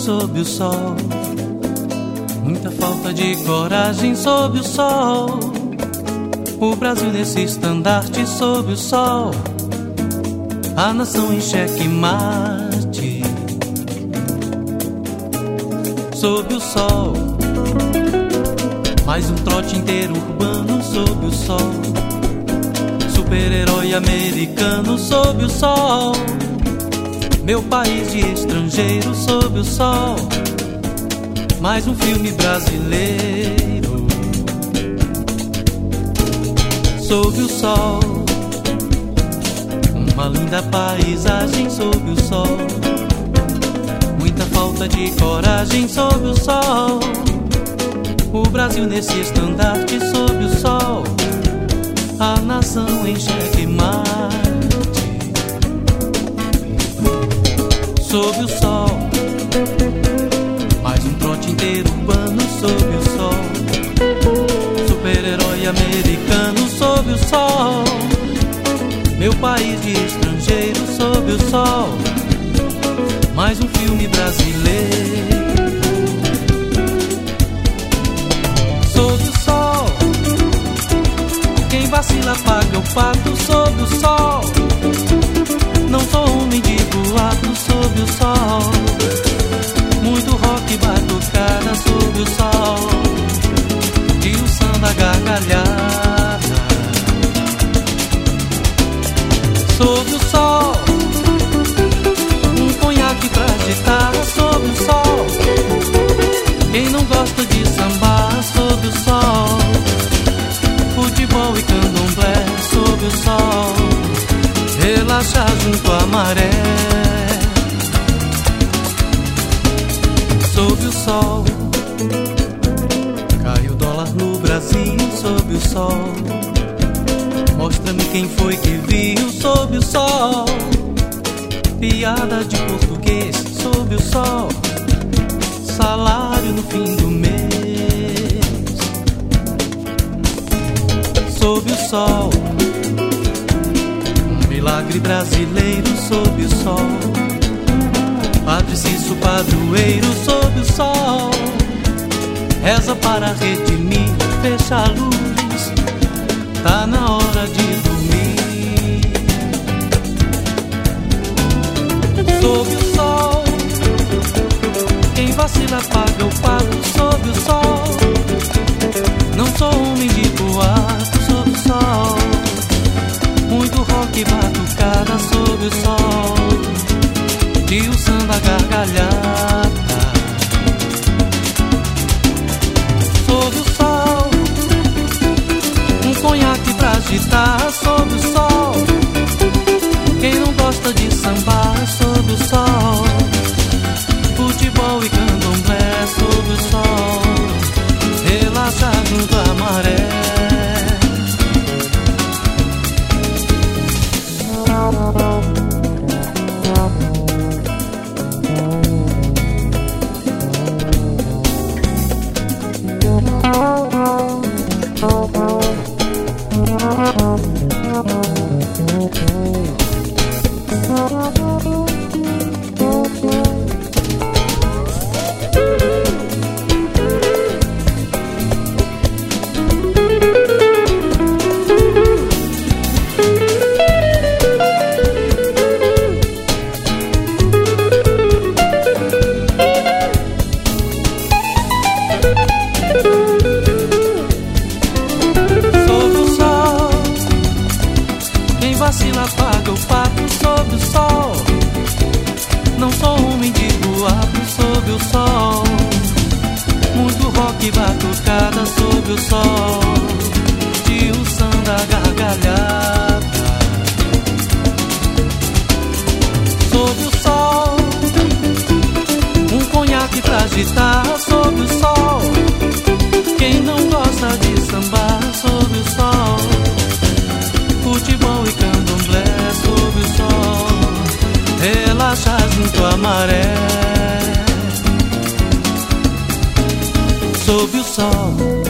sob o sol. Muita falta de coragem sob o sol. O Brasil nesse estandarte sob o sol. A nação em xeque-mate sob o sol. Mais um trote inteiro urbano sob o sol. Super-herói americano sob o sol. Meu país de estrangeiro sob o sol. Mais um filme brasileiro sob o sol. Uma linda paisagem sob o sol. Muita falta de coragem sob o sol. O Brasil nesse estandarte sob o sol. A nação em xeque-mate sob o sol. Mais um trote inteiro urbano sob o sol. Super-herói americano sob o sol. Meu país de estrangeiro sob o sol. Mais um filme brasileiro sob o sol. Quem vacila paga o pato sob o sol. Não sou homem de boato sob o sol. Muito rock, batucada sob o sol. E o samba gargalhada sob o sol. Um conhaque pra agitar sob o sol. Quem não gosta de sambar sob o sol. Futebol e candomblé sob o sol. Relaxar junto à maré sob o sol. Cai o dólar no Brasil sob o sol. Mostra-me quem foi que viu sob o sol. Piada de português sob o sol. Salário no fim do mês sob o sol. Milagre brasileiro sob o sol. Padre Cício padroeiro sob o sol. Reza para redimir, fecha a luz. Tá na hora de dormir sob o sol. Quem vacila paga o pato sob o sol. Não sou homem de boato sob o sol. Muito rock e batucada sob o sol. E o samba gargalhada sob o sol. Um conhaque pra agitar sob o sol. Quem não gosta de sambar sob o sol. Futebol e candomblé sob o sol. Relaxar junto à maré vacila paga o pato sob o sol. Não sou homem de boato sob o sol. Muito rock e batucada sob o sol. E o samba gargalhada sob o sol. Um conhaque pra agitar sob o sol. Quem não gosta de sambar sob o sol. Futebol e candomblé sob o sol. Relaxar junto à maré sob o sol.